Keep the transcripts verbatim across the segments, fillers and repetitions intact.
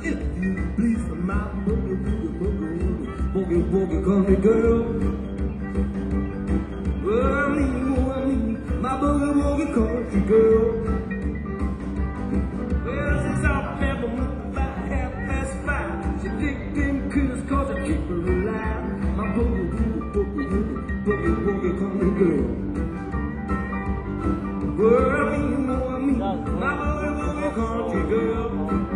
if you please, for my boogie, boogie, boogie, boogie, boogie, country girl. Well, I mean, oh, I mean, my boogie, boogie, country girl. Well, since I've never moved by half past five, she digged in killers cause I keep her alive. My boogie, boogie, boogie, boogie, boogie, boogie, country girl. Well, I mean, oh, I mean, my boogie, boogie, country girl.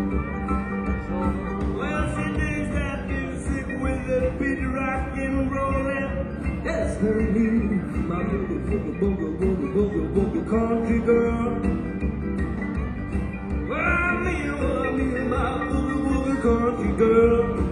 Well, she digs that music with a beat rock and rollin'. That's her name, my boogie, boogie, boogie, boogie, boogie, boogie, country girl. Well, I mean, oh, I mean, my boogie, boogie, country girl.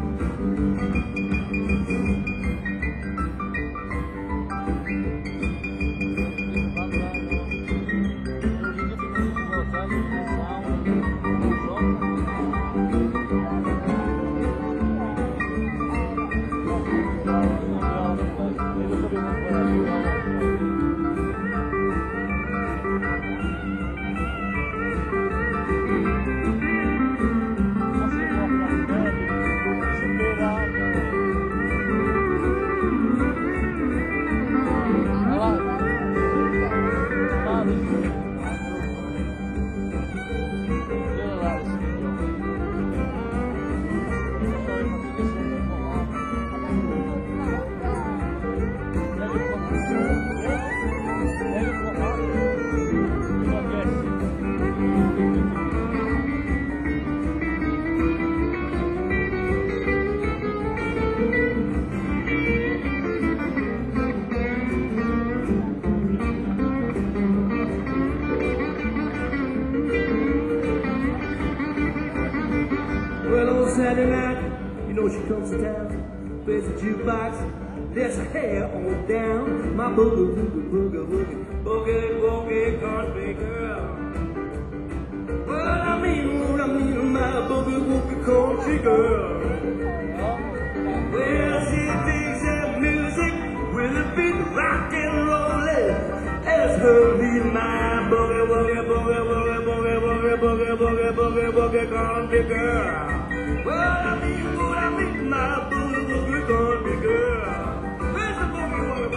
Well, on Saturday night, you know she comes to town, plays a jukebox, there's a hair on down. My boogie, boogie, boogie, boogie, boogie, boogie, country girl. Well, I mean, what I mean, my boogie, boogie, country girl. Well, she digs that music with a beat rock and rollin'. As her beat, my boogie, boogie, boogie, boogie, boogie, boogie, boogie, boogie, boogie, boogie, country girl. Well, I mean, what I mean, my boogie, boogie, country girl. Where's the boogie, boogie,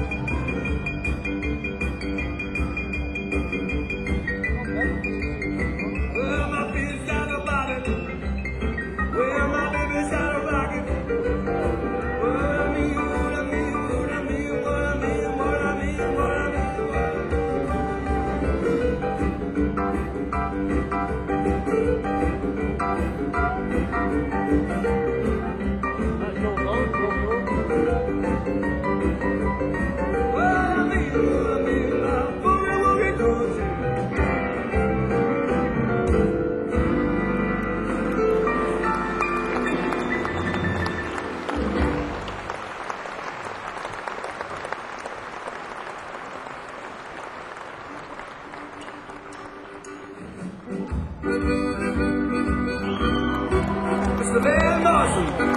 boogie? Well, my baby's got a body. Well, my baby's got a rocket. Well, I mean, what I mean, what I mean, what I mean, what I mean, what I mean, what I mean. Mister Van Dawson.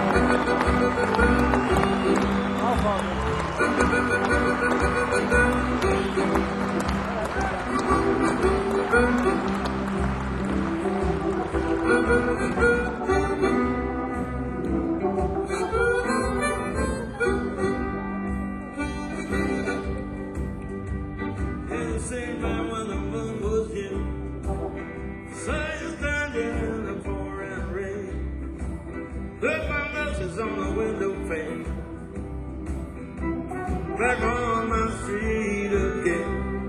At the same time when the moon was here, sun standing in the pouring rain. Look, my messages on the window pane. Back on my street again.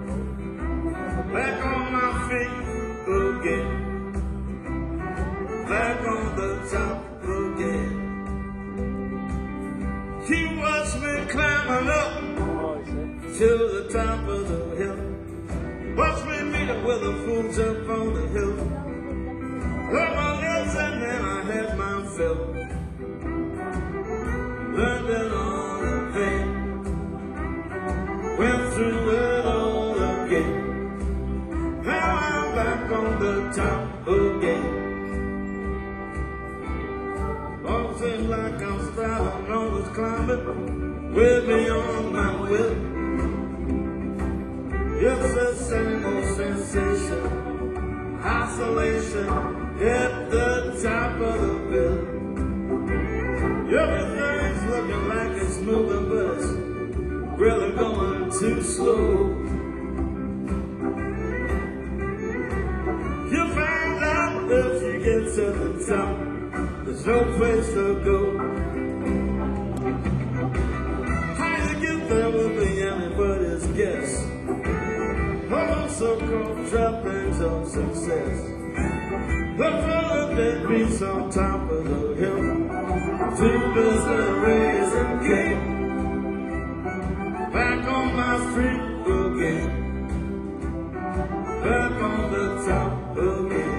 Back on my feet again. Back on the top again. She watched me climbing up to the top of the hill. Watch me meet up with the fools up on the hill. Put my lips and then I had my fill. Learned it all in vain. Went through it all again. Now I'm back on the top again. All seems like I'm sprouting, always climbing, with me on my whip. It's the same old sensation. isolation at the top of the bill. Everything's looking like it's moving, but it's really going too slow. You find out if you get to the top, there's no place to go. How you get there will be anybody's guess. All so-called trappings of success. The fella that beats on top of the hill, too busy raising king. Back on my street again. Back on the top again.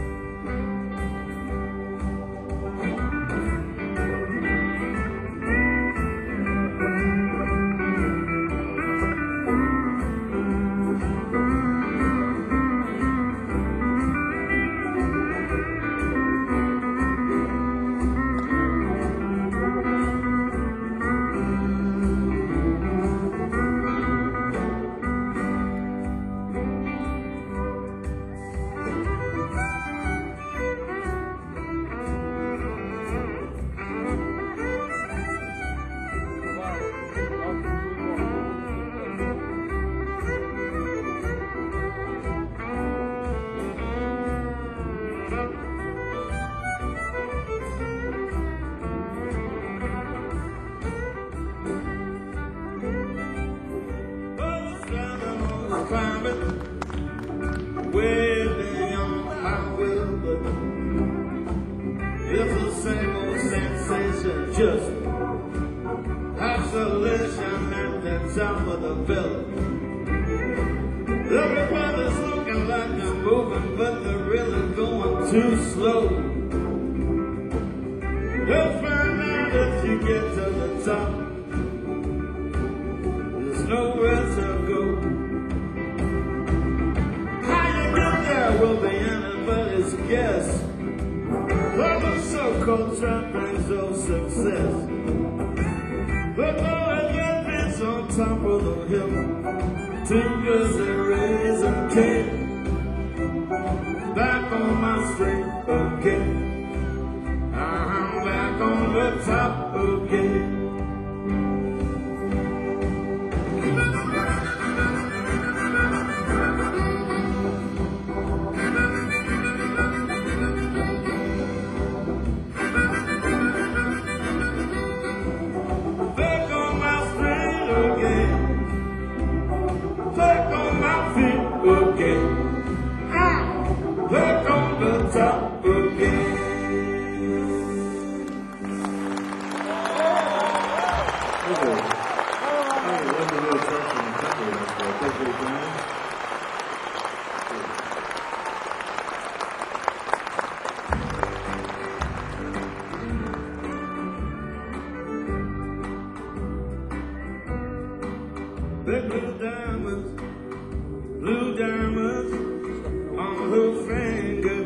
Climbing way beyond my will, but it's the same old sensation, just isolation at the top of the bill. Everybody's looking like they're moving, but they're really going too slow. You'll find out if you get to the top, there's nowhere to go. Will be anybody's guess. All the so-called trappings of success. But all of that bitch on top of the hill, too busy raising king. Back on my street again. I'm back on the top again. Back on the top again. Big blue diamonds, blue diamonds on her finger.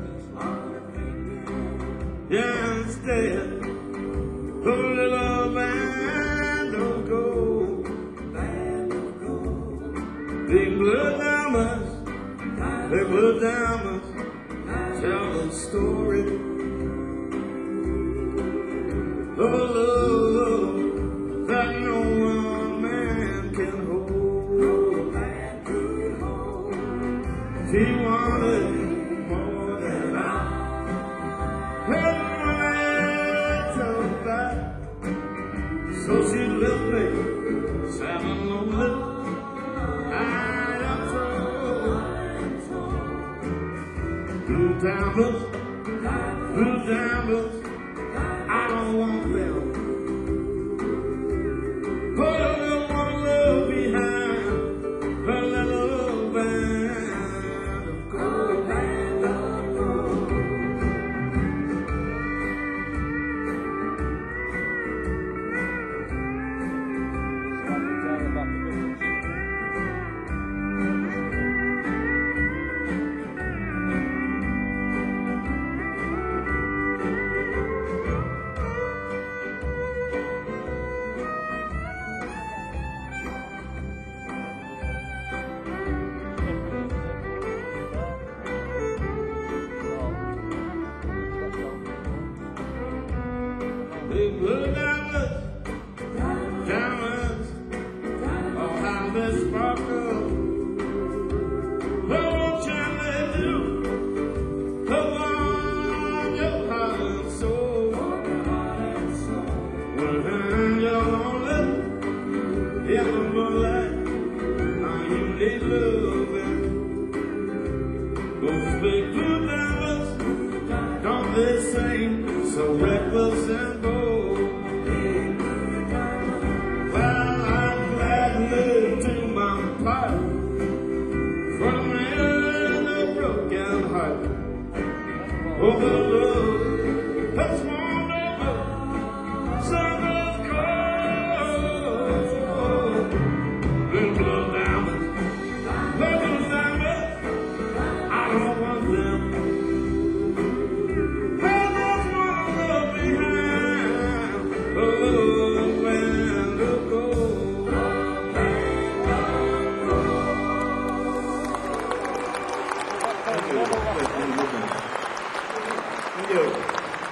Yeah, instead of a little band of gold. Big blue diamonds, big blue diamonds tell the story of a love that no one man can hold. She wanted more than I had to buy, so she left me seven lonely. I am told blue diamonds, blue diamonds, I don't want them. Put a little more love behind a little band of gold. Band of gold. mend a broken heart. Oh, the love that's warmed over summer's cold. Little diamonds, little diamonds, I don't want them. I just want love behind the land of gold. Thank you.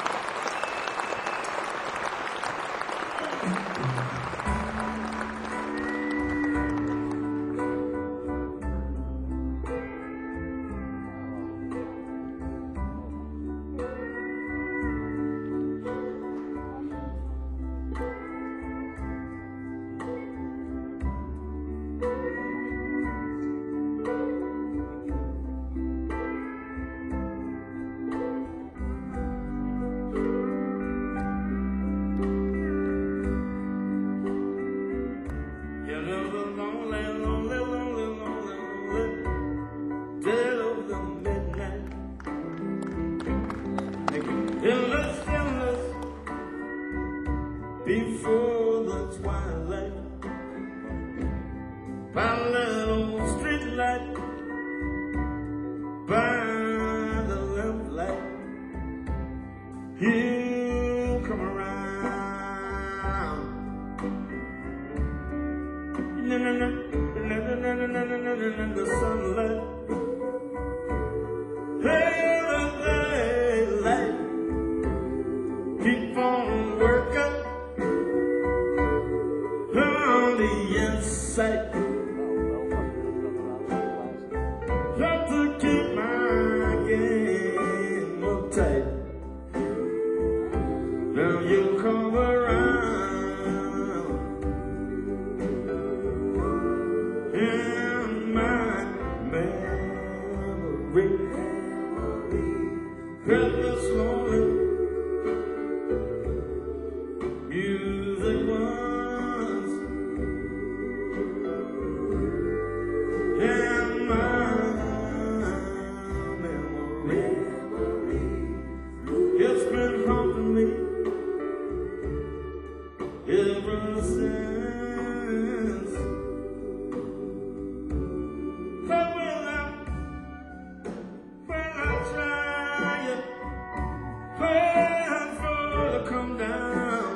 Endless, endless, before the twilight, by a little street light, by the lamplight, you come around. Na na na na na na na na na na the sunlight. Hey, the light. Keep on working on the inside. Got to keep my game uptight. Now you come around in my memory. Christmas lonely. Music once in my memory. It's been haunting me ever since. But when I, when I try it, when for to come down.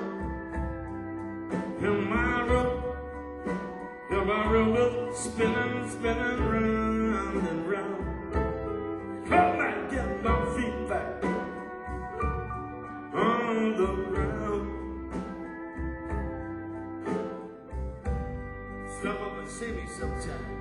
In my room, in my room is spinning, spinning round and round. Come back, get my feet back on the ground. Step up and see me sometime.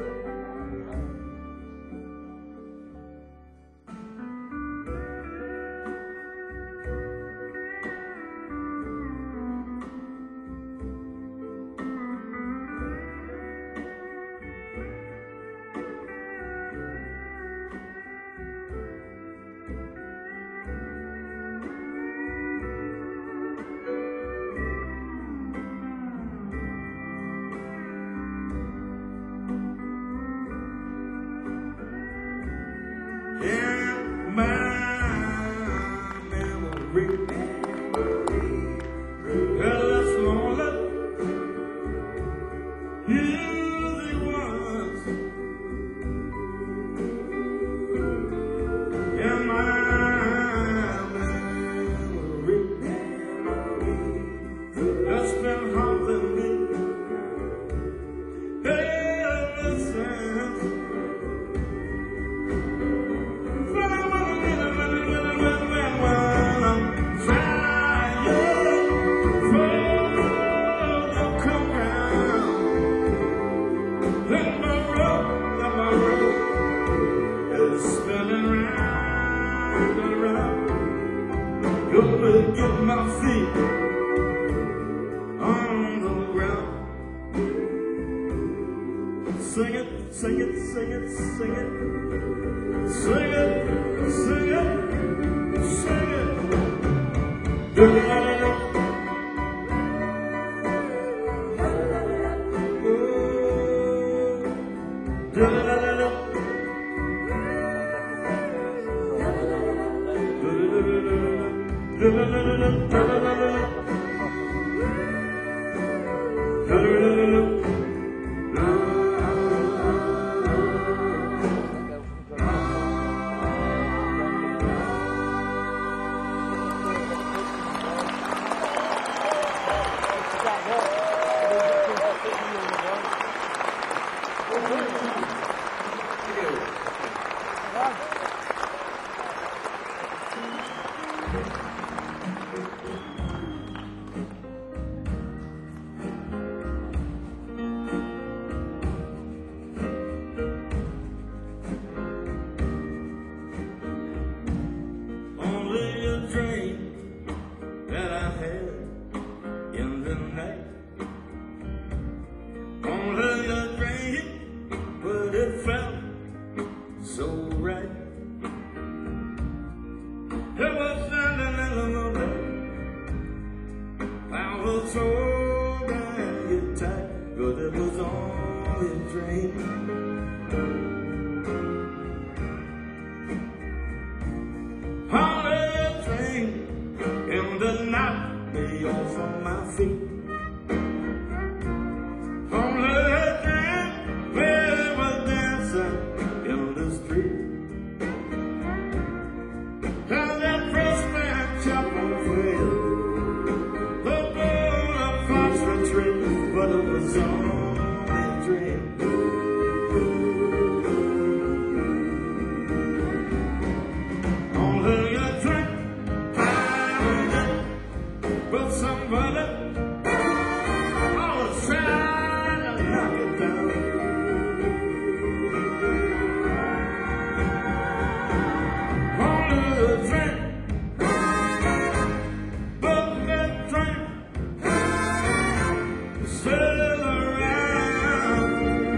In my memory, endless lonely, you're the ones. In my memory, that's been haunting me ever since. Gonna get my feet on the ground. Sing it, sing it, sing it, sing it. Sing it, sing it, sing it. Da da da da. Oh, da da da da. Only a dream that I had in the night. Only a dream, but it felt so right. It was standing in the moonlight. I was so damn tight, but it was only a dream. Only a dream, and the night me off of my feet. Only a dream, we were dancing in the street. And that first man chopped on the trail, the moon of Fox retreat, but it was only a dream. Only a dream, but somebody always trying to knock it down. Only a dream, but that dream is still around.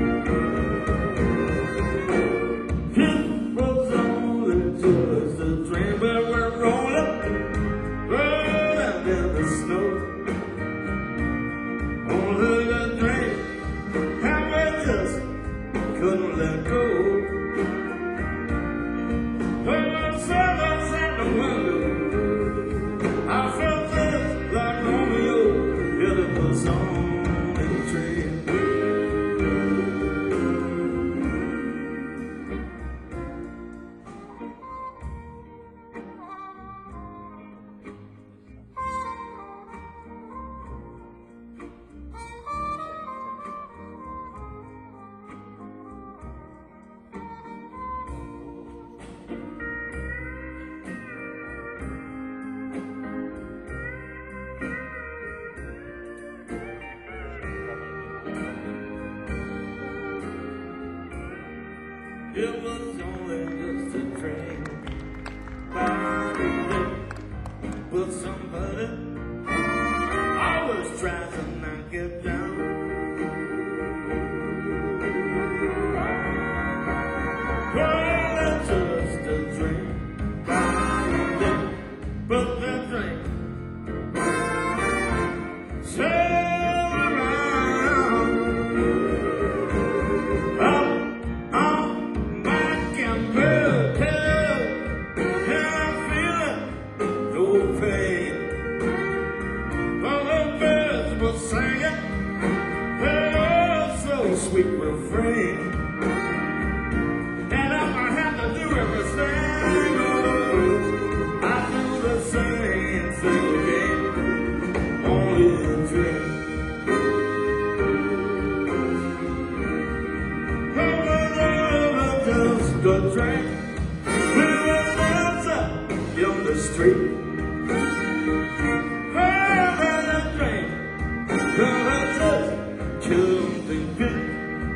It was only just a dream, but we're rolling, rolling in the snow. Only a dream, and we just couldn't let go. When I said outside the window, I felt this like Romeo, yet it was only a dream. It was only just a dream, but somebody always tries to knock it down. Well, it's just a dream, but that dream still around. Up on back and built up, and I'm feeling no pain. Well, the birds were singing their so sweet refrain. And if I had to do everything over, I'd do the same thing again. Only a dream. Just a dream. We were dancing in the street. Well, and a dream, well, I just couldn't beat.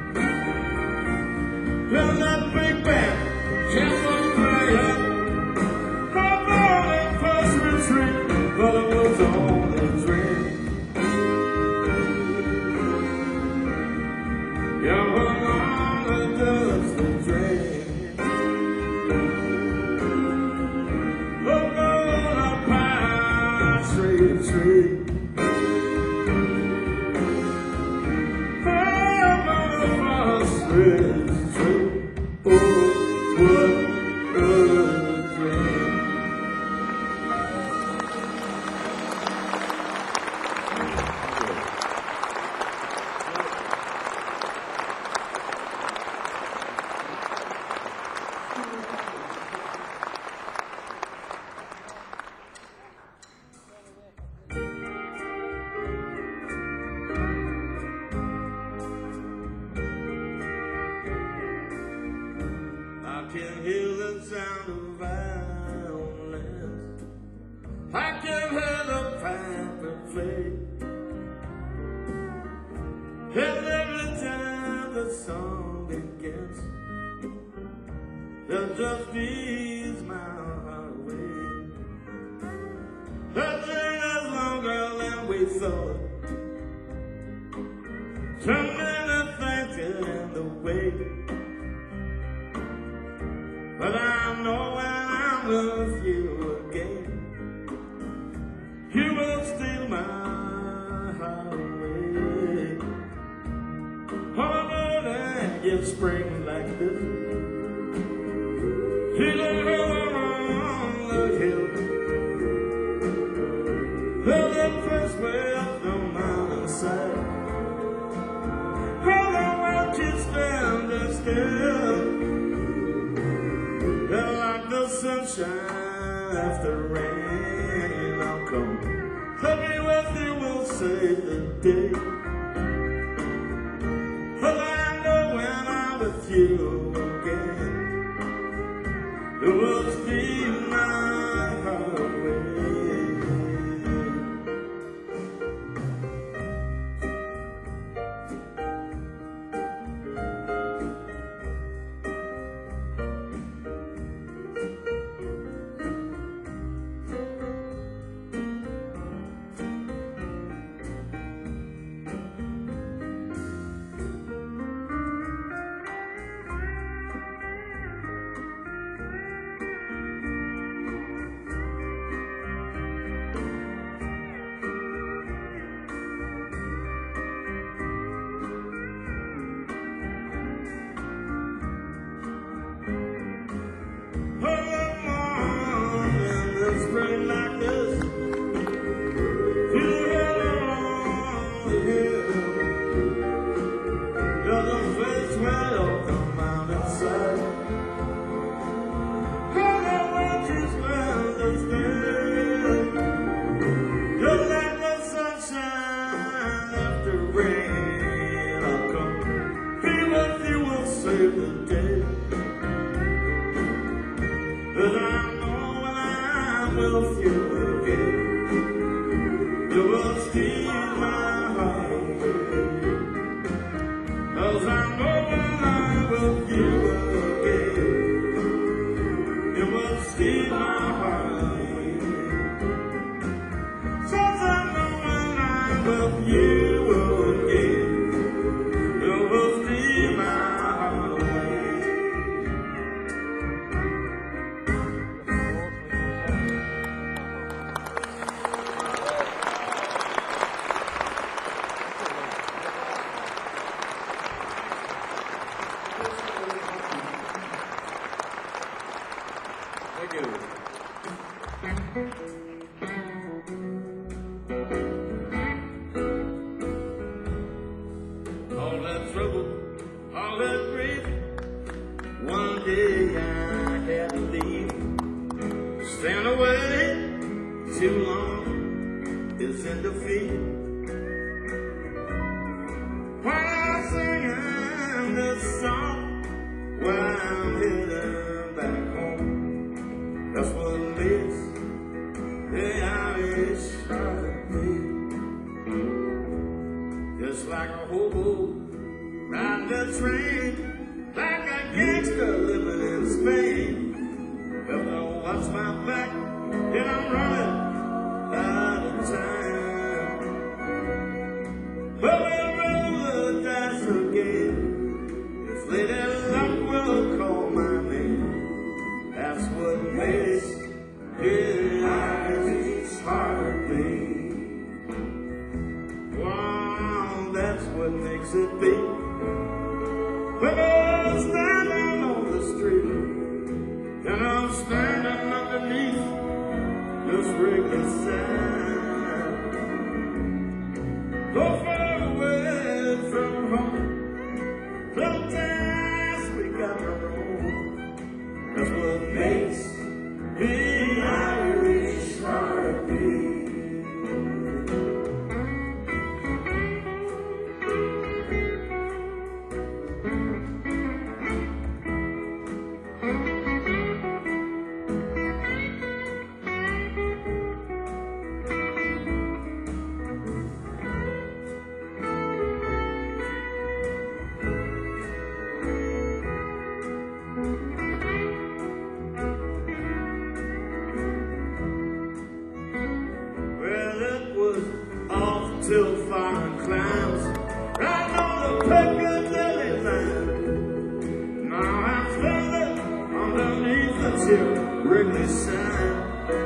Well, that big band kept on playing. My morning first retreat, but it was only a dream. Yeah, well, only just a dream. Up on a pine tree, tree. I'm on a pine tree, tree. Oh, what can hear the sound of violence. I can hear the piper play. And every time the song begins, it just beats my heart away. The journey's longer than we thought. Too many things get in the way. But I know when I'm with you again, you will steal my heart away. Oh, Lord, and you spring like this. You don't go on the hill. Well, the first way up the mountainside. Oh, the world you stand still. They're like the sunshine after rain. I'll come. Let me with you, will save the day. But I know when I'm with you again, it will steal my heart away. Spring like this, you head along the hill. You're the first way off the mountainside. All the world you stand still. You're like the sunshine after rain. I'll come be with you, will save the day. But I with you again, you will steal my heart away. 'Cause I know when I'm with you again, you will steal my heart away. 'Cause I know when I'm with you again, you will steal my heart away. Thank you. All that trouble, all that grief, one day I had to leave. Stand away too long is in defeat. When I'm singing this song, while I'm heading back home, that's what makes the Irish heartbeat. Just like a hobo riding the train, like a gangster living in Spain. If I watch my back, then I'm running out of time. But we'll roll the dice again. If Lady Luck will call my name, that's what makes the Irish heartbeat. Wow, that's what makes it beat. When I'm standing on the street, and I'm standing underneath this wicked sign. So far away from home, sometimes we got to roam. That's what makes the Irish heartbeat. Thank you. till fire climbs right on the Piccadilly line. Now I'm standing underneath the Wrigley sign,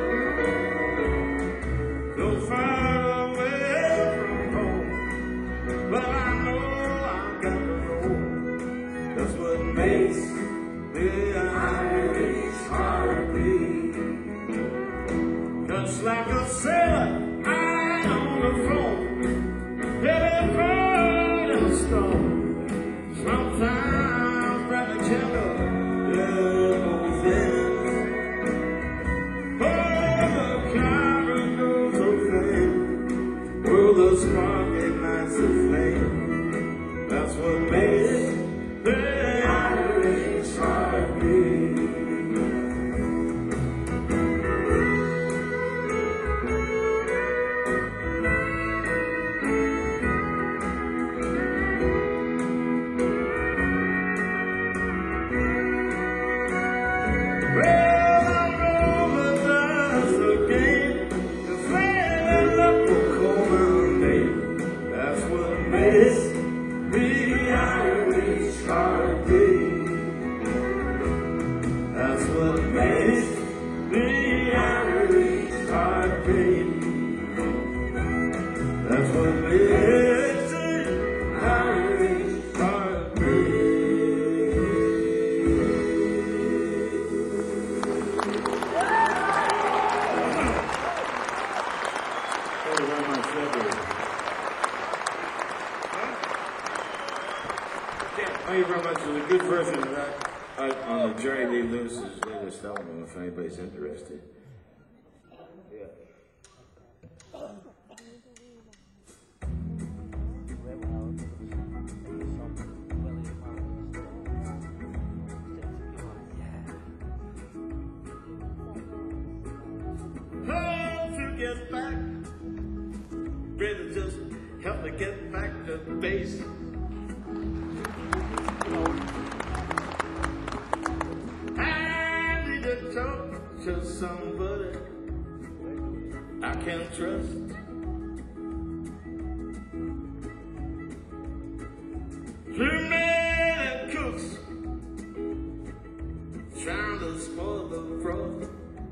so far away from home, but I know I've got to go. That's what makes the Irish heartbeat. Just like a sailor out on the phone, headed for the storm. Sometimes right the candle, there goes in. Oh, the car goes so fast. Oh, the spark ignites the flame. That's what makes the Irish heartbeat. Thank you very much. It was a good version of that uh, on the Jerry Lee Lewis's latest album, if anybody's interested. Yeah. Home to get back, better just help me get back to base. I need to talk to somebody I can trust. Too many cooks trying to spoil the broth.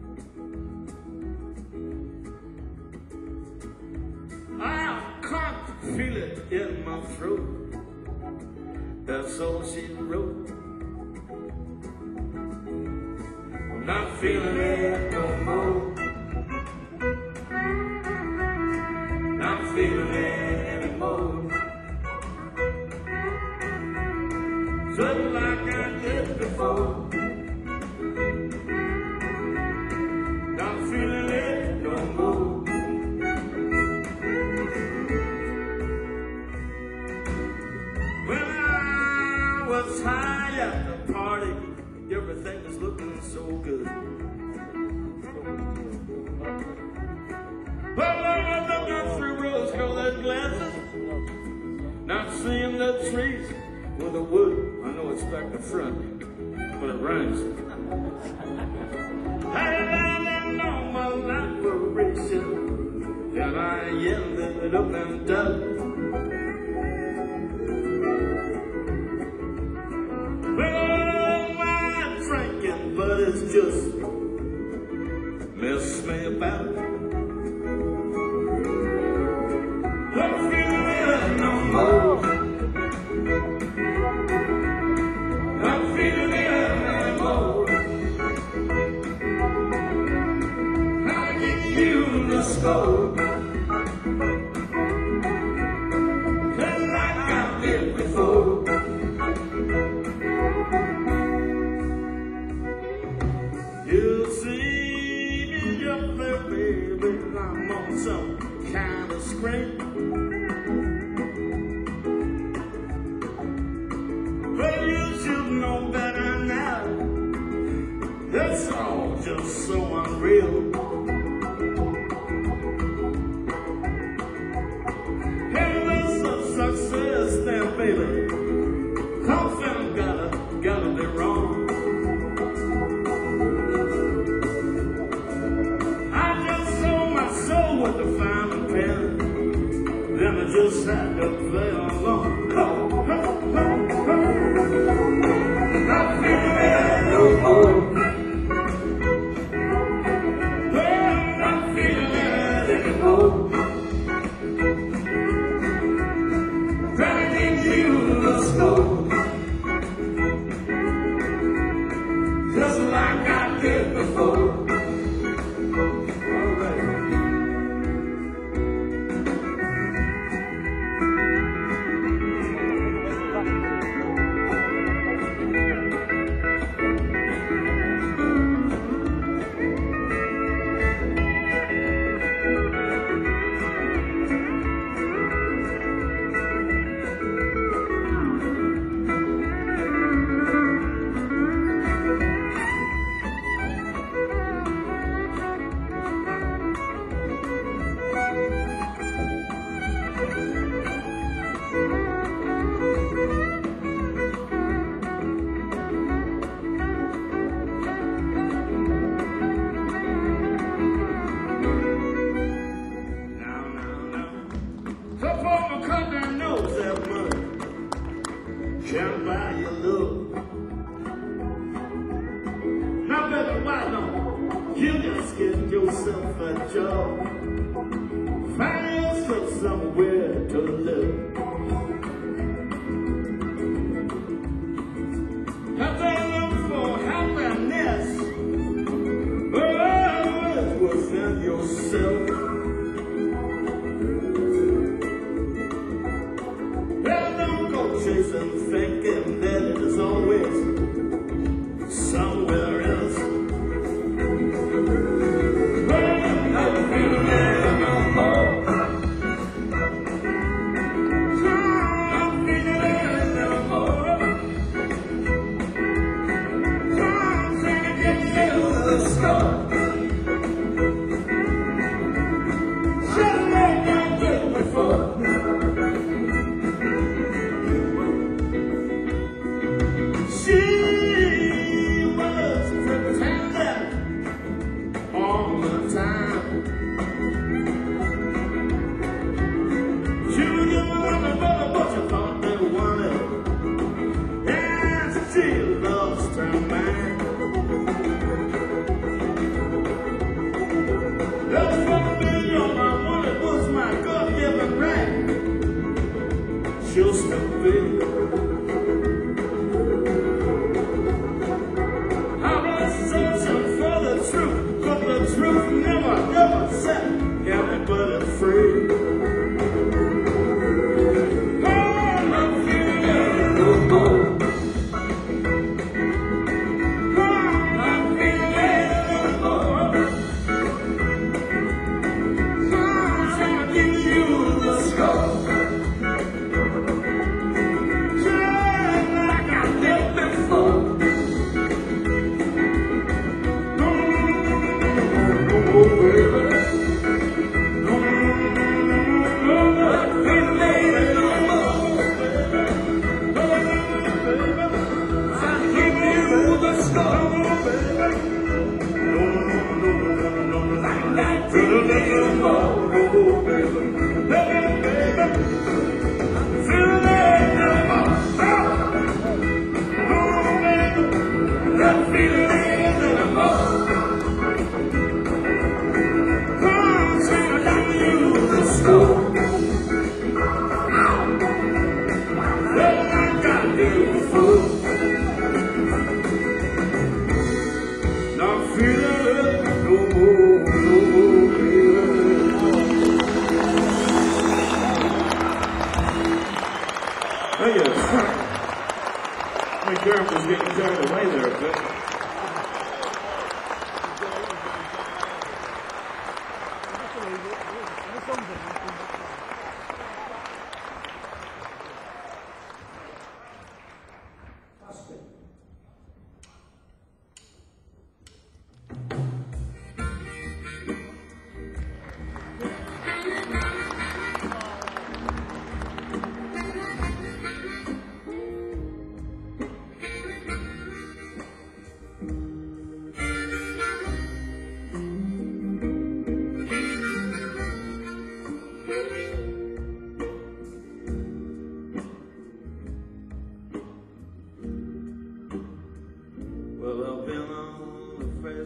I can't feel it in my throat. That's all she wrote. I'm not feeling it no more. Not feeling it anymore. Just like I did before. Not feeling it no more. When I was high at the party, everything was looking so good. But I was looking through rose-colored glasses, not seeing the trees or the wood. I know it's back to front, but it rhymes. Had an normal operation, and I ended up and down. But it's just mess me about. Don't feel it no more. Don't feel it anymore. I give you the score. Just like I did before. You see me up there, baby, I'm on some kind of screen. But you should know better now. That's all just so unreal. Hey, that's a success there, baby. Something gotta, gotta be wrong. With the final pen, to play along. Not feeling it no more. Well, not feeling it anymore. Driving you the snow. Just like I did before. All right. Can't buy your love. Now, baby, why don't you just get yourself a job? Find yourself somewhere to live. Have to look for happiness. Oh, it's within yourself. Chasing, thinking that it is always somewhere else. Well, I'm not feeling it no more. I'm feeling it no more. I'm trying to get to the store. Just like I did before. She was pretending all the time. She didn't want to know what you thought they wanted. And she lost her mind.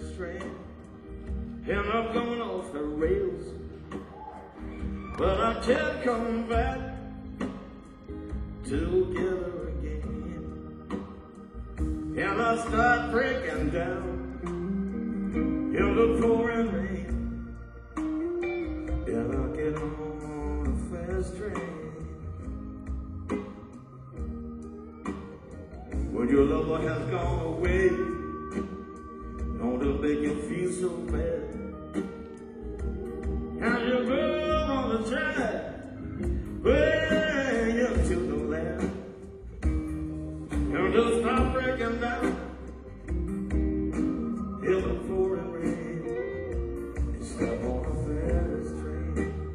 fast train, and I'm going off the rails, but I can't come back together again. And I start breaking down in the pouring rain, and I get on a fast train. When your lover has gone away, don't it make you feel so bad? And you go on the track, way up to the land, and just stop breaking down in the pouring rain, and stop on a fast train.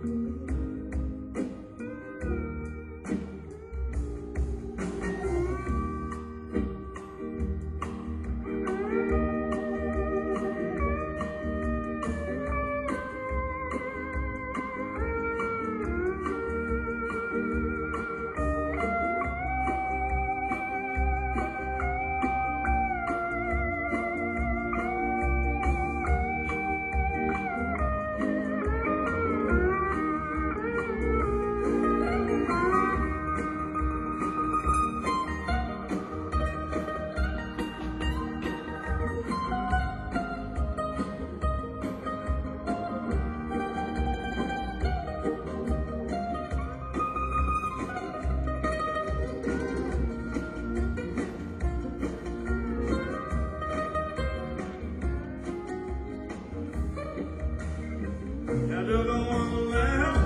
Now do go on the land.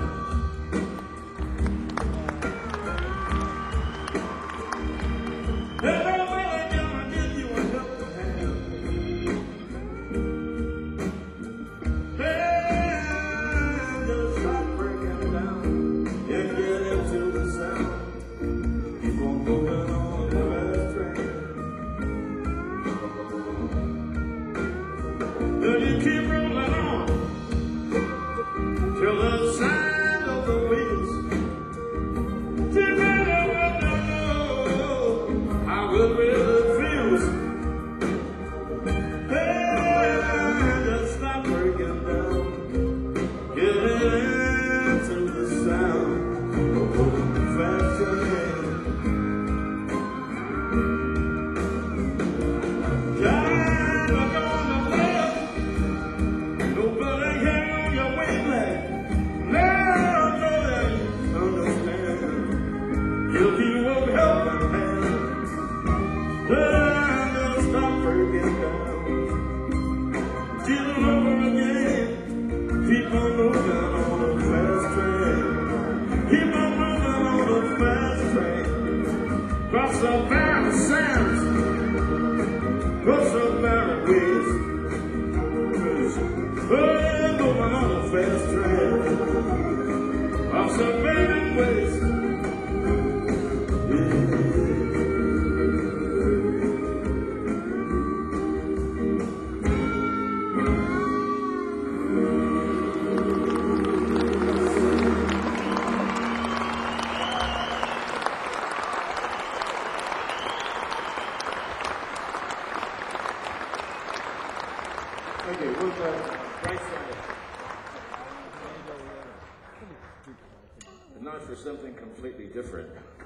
Everybody gonna give you a helping hand. And just stop breaking down and get into the sound. Keep on moving on the fast train. Then you keep rolling on till the sound of the wheels. Together we don't know how good really feels. Hey, just stop breaking down, get into the sound of the fast train. Time to go on the left, nobody can on your way back. Now know that you understand. You'll be a helping hand. Then just stop breaking down. Till over again. Keep on moving on the fast train. Keep on moving on the fast train. Cross the barren sands, cross the barren ways. Oh, moving on the fast train. Cross the barren ways. Okay, what's the right side? Not for something completely different.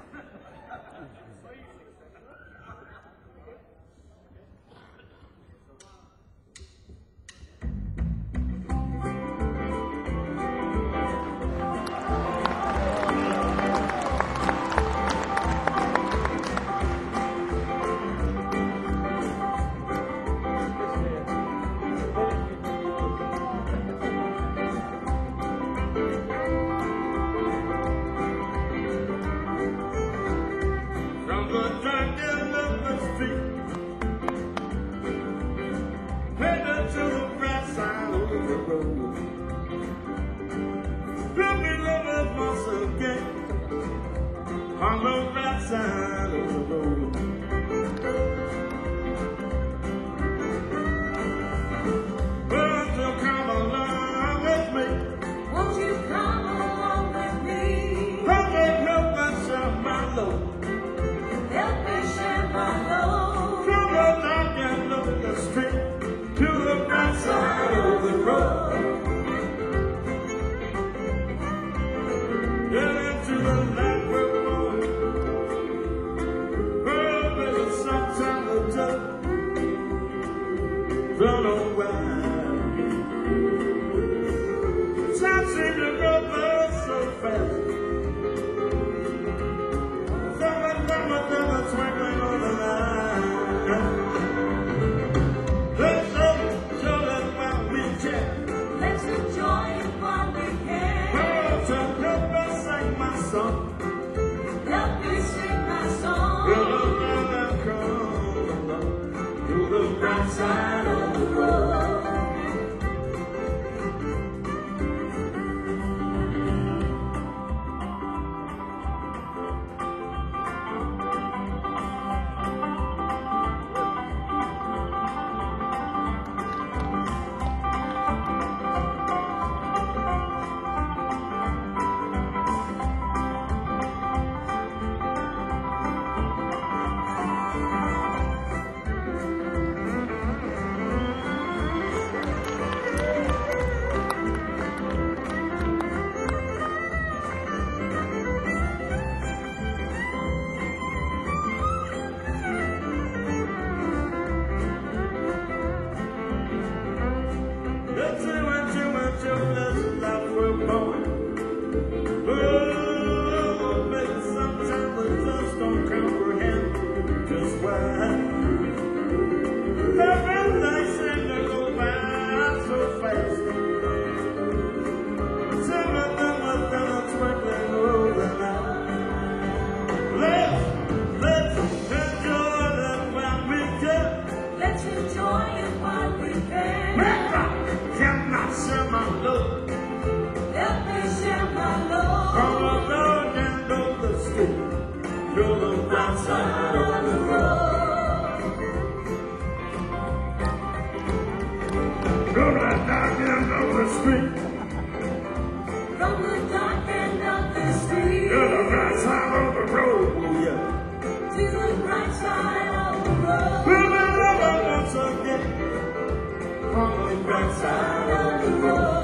From the dark end of the street, headed to the bright side of the road. Looking over once again on the right side of the road. Won't you come along with me? Won't you come along with me? Help me help myself my load. Help me share my load. From the dark end of the street to the Get into the night we're born. Oh, baby, sometimes I just don't know why. Time seems to go by so fast. Something, something, something twinkling on the line. Let's go, show them while we chat. Let's enjoy it while we can. Oh, to help us sing my song. Help me sing my song. You're the girl that comes to the bright side of the road. Let's see what you want to this life we're born. Oh, baby, sometimes we just don't comprehend just why. Every night seems to go by so fast. Some of them are done a twinkling over now. Let's, let's enjoy that while we can. Let's enjoy it while we can. Cannot share my love. Help me share my love. From a down end of the street to the right side of the road. From the dark end of the street From the dark end of the street to the right side of the road. Oh yeah. to the right side of the road. We'll be loving once again on the right side of the road.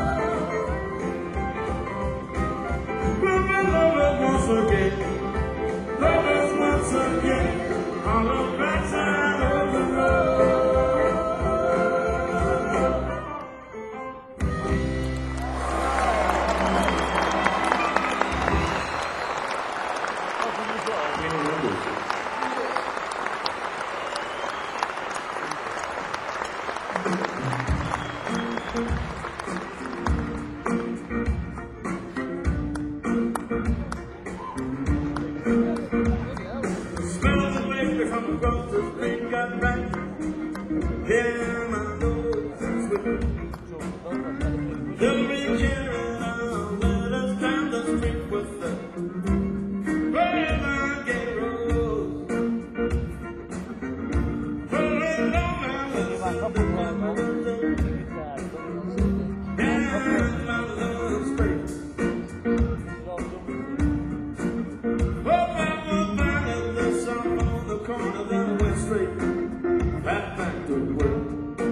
We'll be loving once again, lovers once again on the right side of the road. Smell of the baby from across the street got back. Here my nose is sweet. They'll be carrying on, let us down the street with the river gate road. Pulling on my listen to my motor. And my love straight. Hope I will find it this song on the corner that went straight right back to work.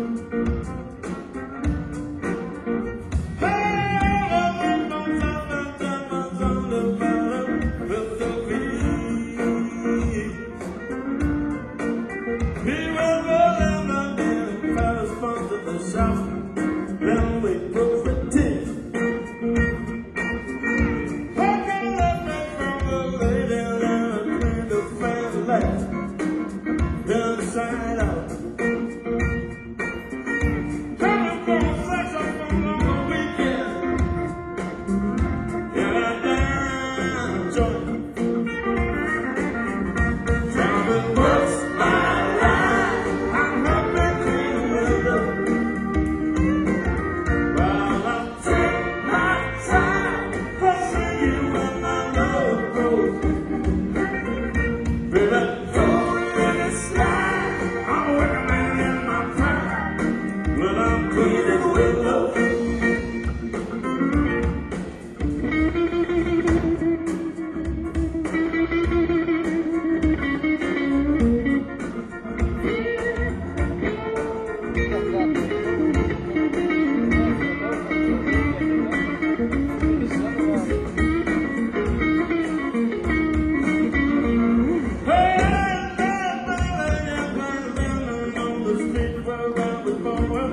where I was born.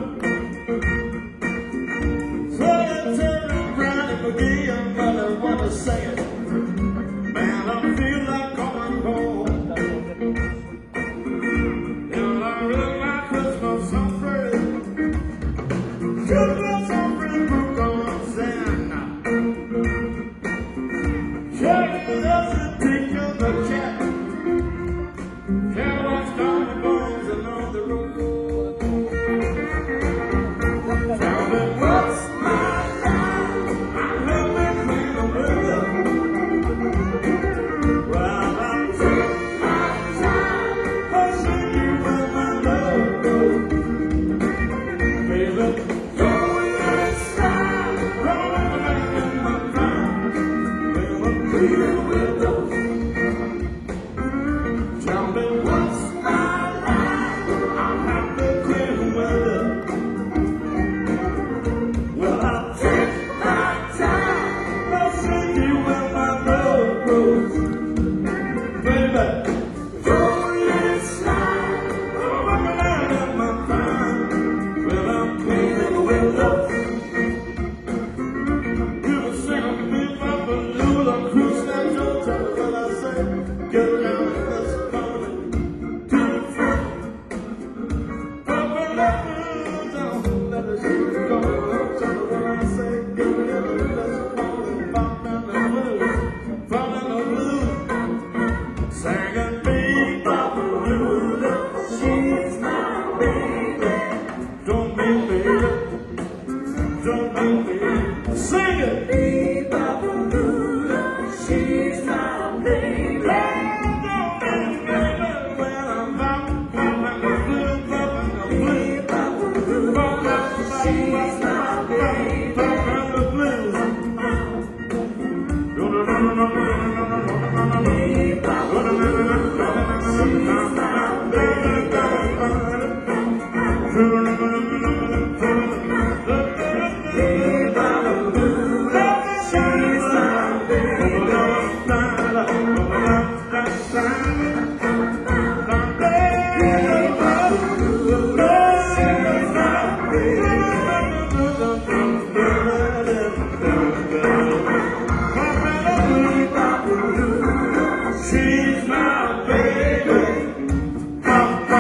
So I turn around and forget what I want to say. Man, I feel like coming home. And I really like Christmas song first. Christmas song first, book on Santa. Carry us and take on the cat. Can't watch down the bones and on the road. Tell me what's my life? I love me clean the river. Well, I'm taking my time. I see you with my love goes. Baby, go inside. Roll around in my prime. Baby, clear the windows. Tell me what's my life? I'm happy clear the weather. Well, I'll take my time. I'll see you when my love grows. Baby, go inside. I'm walking out in my prime. Well, I'm cleaning the windows. You can sing a big papa noodle, I'm cruising at your top. Well, I say, get down and let's party to the front. Papa, let me down, let us see what's going on. So when I say, get down and let's party, pop in the blues, fall in the blues. Sing a big papa noodle, she's my baby. Don't be baby, don't be baby. Sing it! Big papa noodle, she's my baby. Don't be baby when I'm popping, popping the blues, popping the blues. Big papa noodle, she's my baby. Popping the blues. Big papa noodle, she's my Big papa noodle, she's my She's my baby. Papa.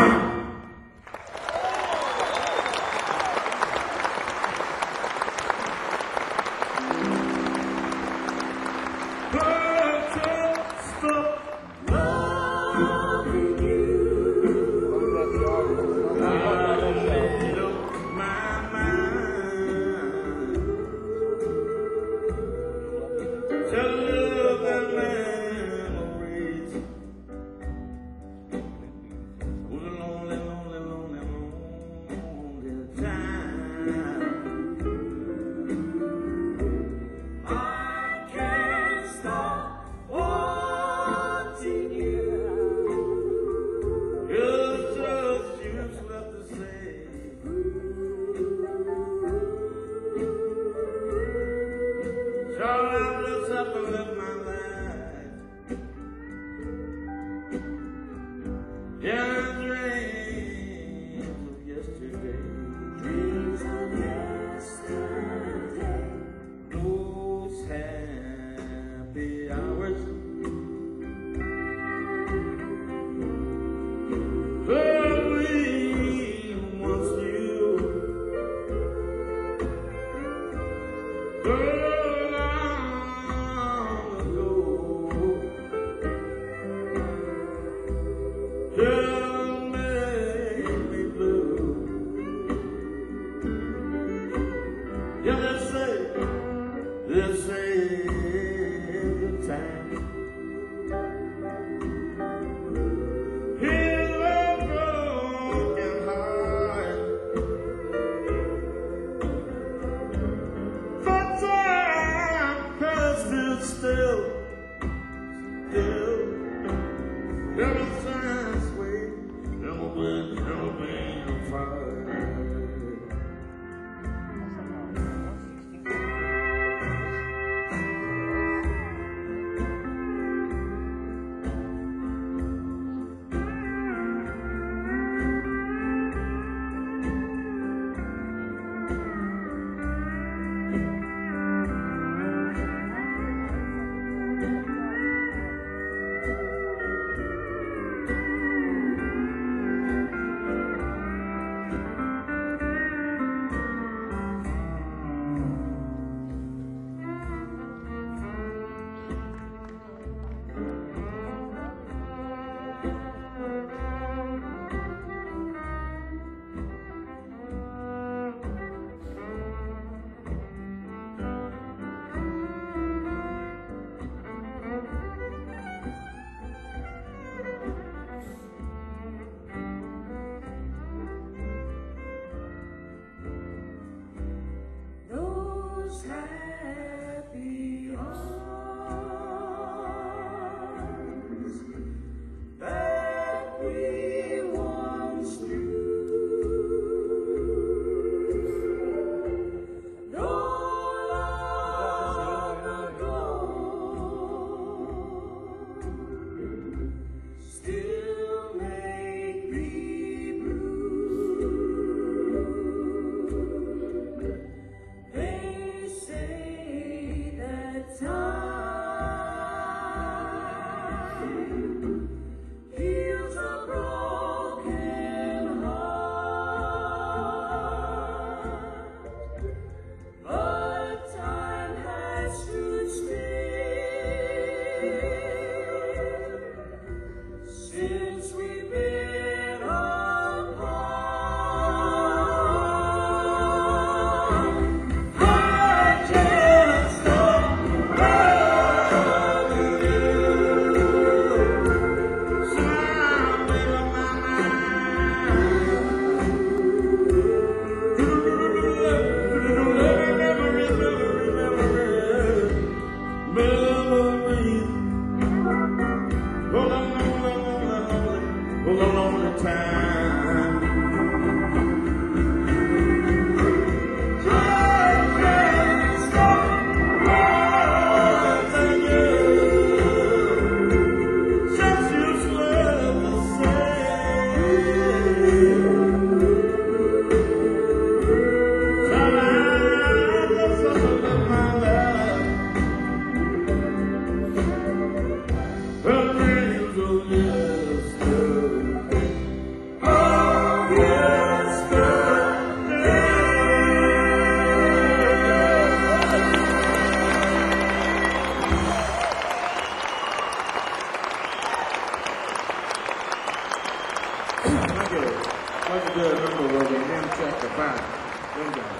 capaz. Venga.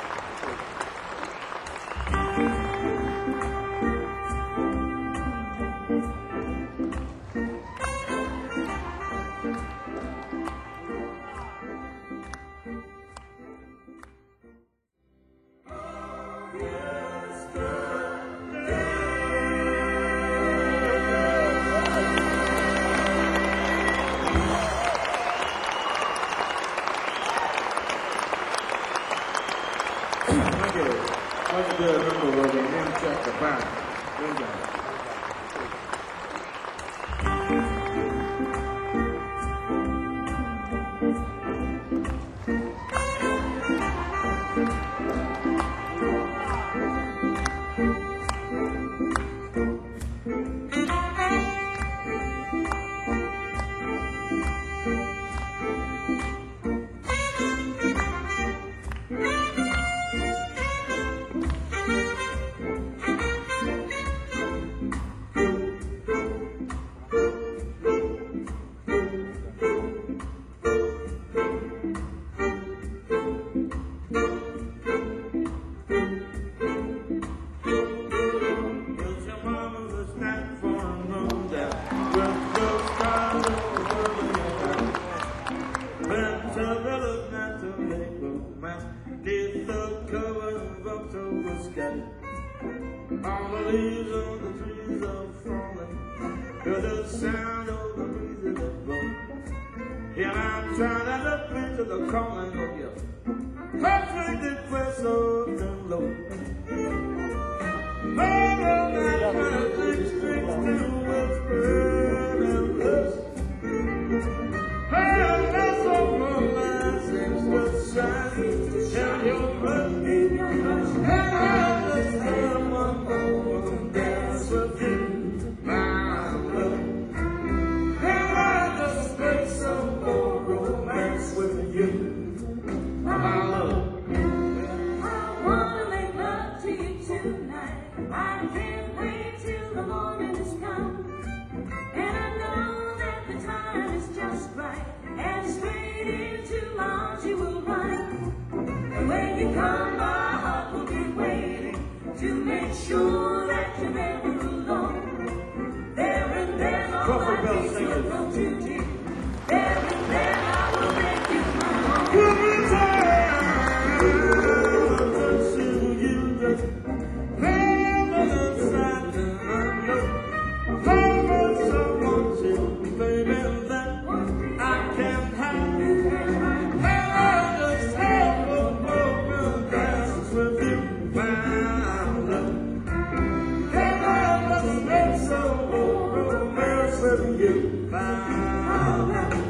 Quite a good number of the M chapter five. Venga. All the leaves on the trees are falling, hear the sound of the breeze that blow. And I'm trying to picture the calling of your perfect place of the low. All of that magic strings to whisper and lust. And that's all my mind seems to shine down your breath. And I just have one more dance with you, my love. And I just make some more romance with you, my love. I wanna make love to you tonight. I can't wait till the morning has come. And I know that the time is just right. And straight into my arms you will run. And when you come, my heart will be waiting to make sure that you're never alone. There and then all my days will come to deep. There and then I will make you my own. Every time I see you, just never inside the unknown. How much I want you, baby, that I can't hide. And I just have a moment dance with you, my love. And I just make some more romance with you, my love.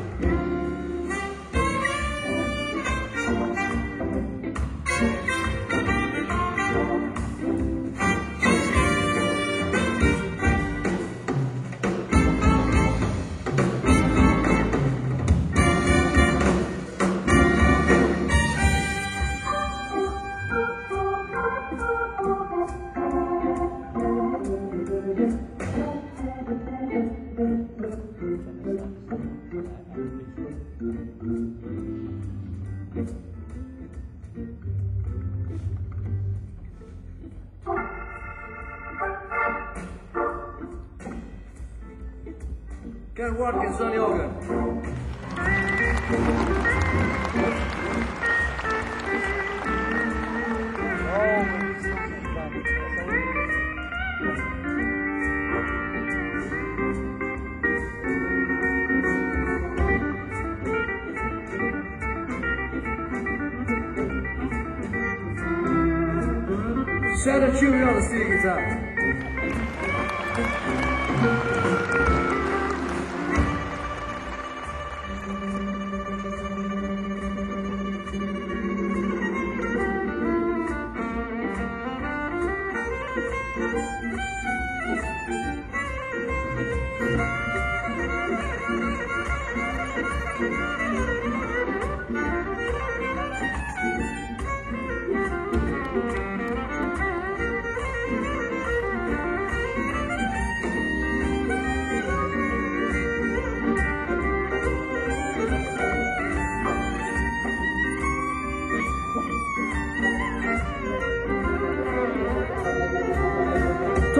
Ken Watkins on the organ. Shadow Chewy on the steel guitar.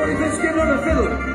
Everybody, let's get on the fiddle.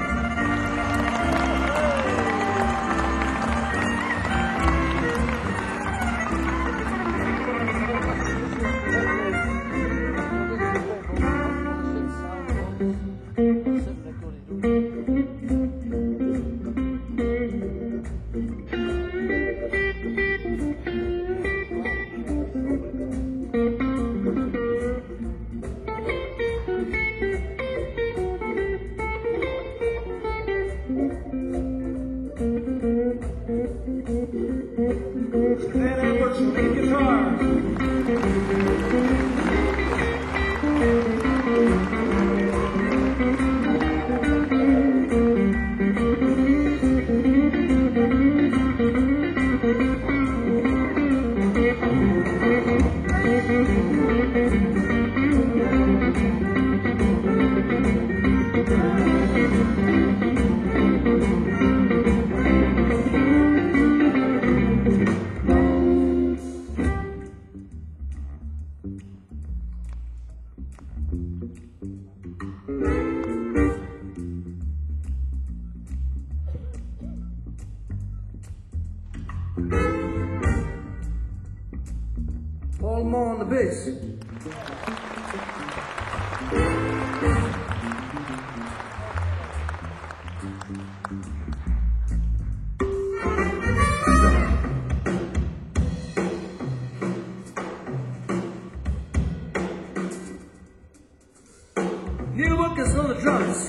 Paul Moore on the bass. Neil Wilkins on the drums.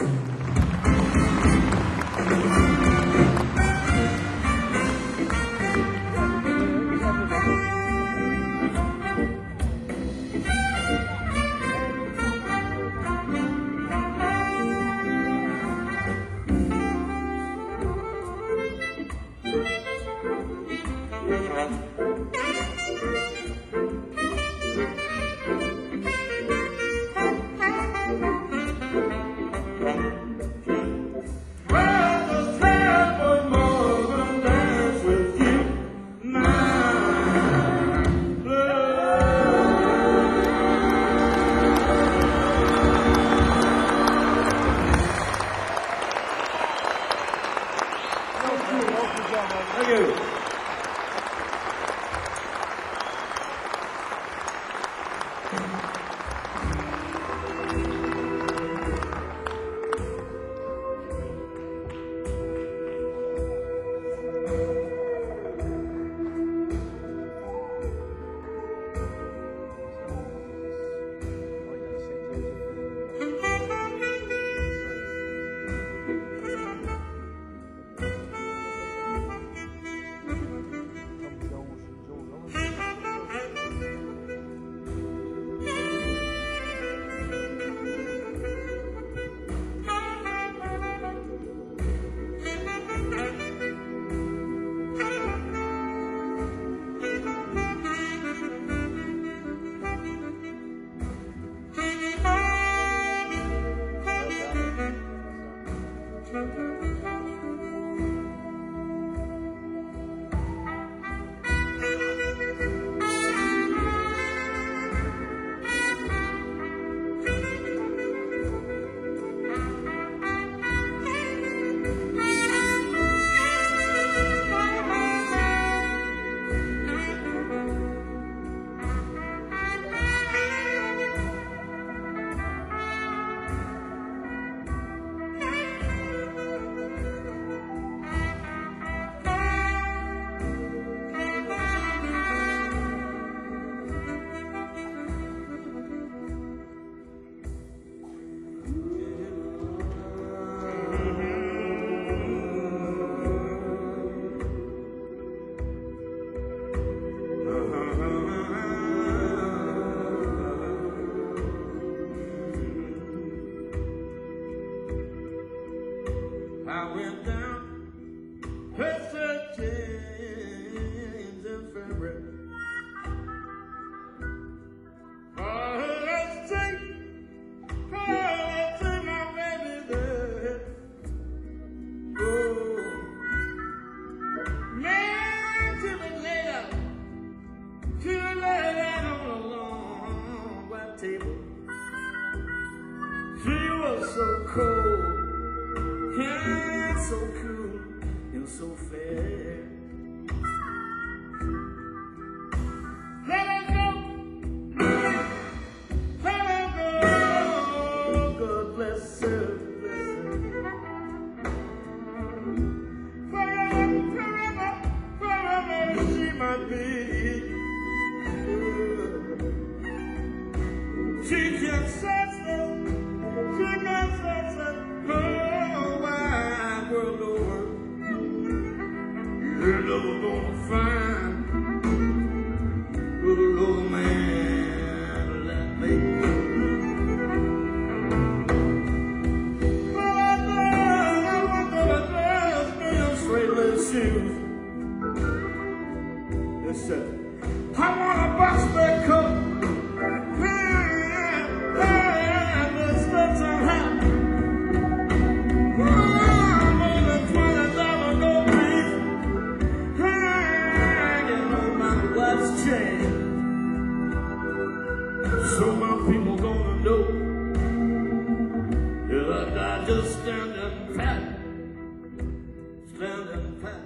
Thank you. so cool and so fair. Let her go, let her go. God bless her, bless her. Forever, forever, forever she might be. She can sense them, she can sense them. Oh, wide world over. You're never gonna find a little man like me. But I love, I want to dance in your straight little shoes. Yes, sir. I want a box back coat. So my people gonna know that I just standing pat, standing pat.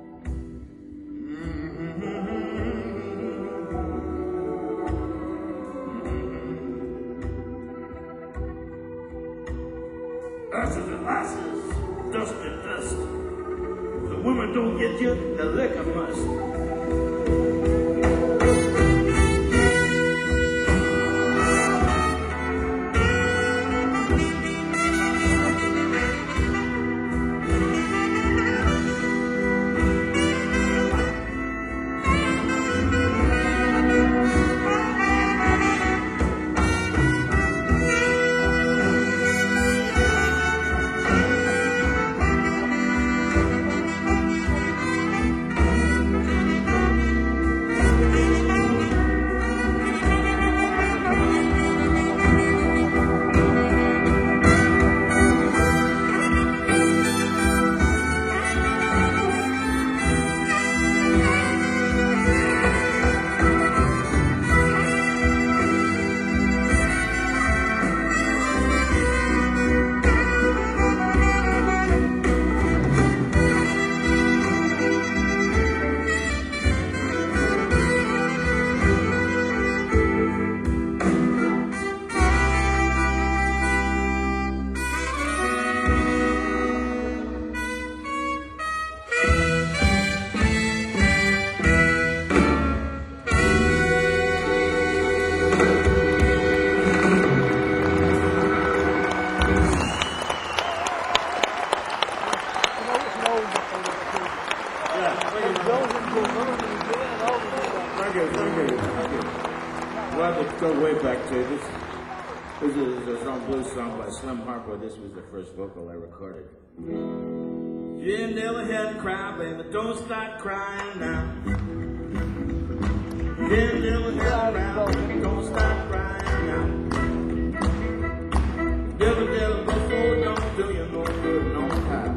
Ashes and ashes, dust and dust. The women don't get you, the liquor must. Thank you, thank you, thank you. Well, let's go way back to this. This is a song, blues song by Slim Harper. This was the first vocal I recorded. You never had to cry, baby. Don't start crying now. You never had to cry, baby. Don't start crying now. Never tell before, don't do you no good, no time.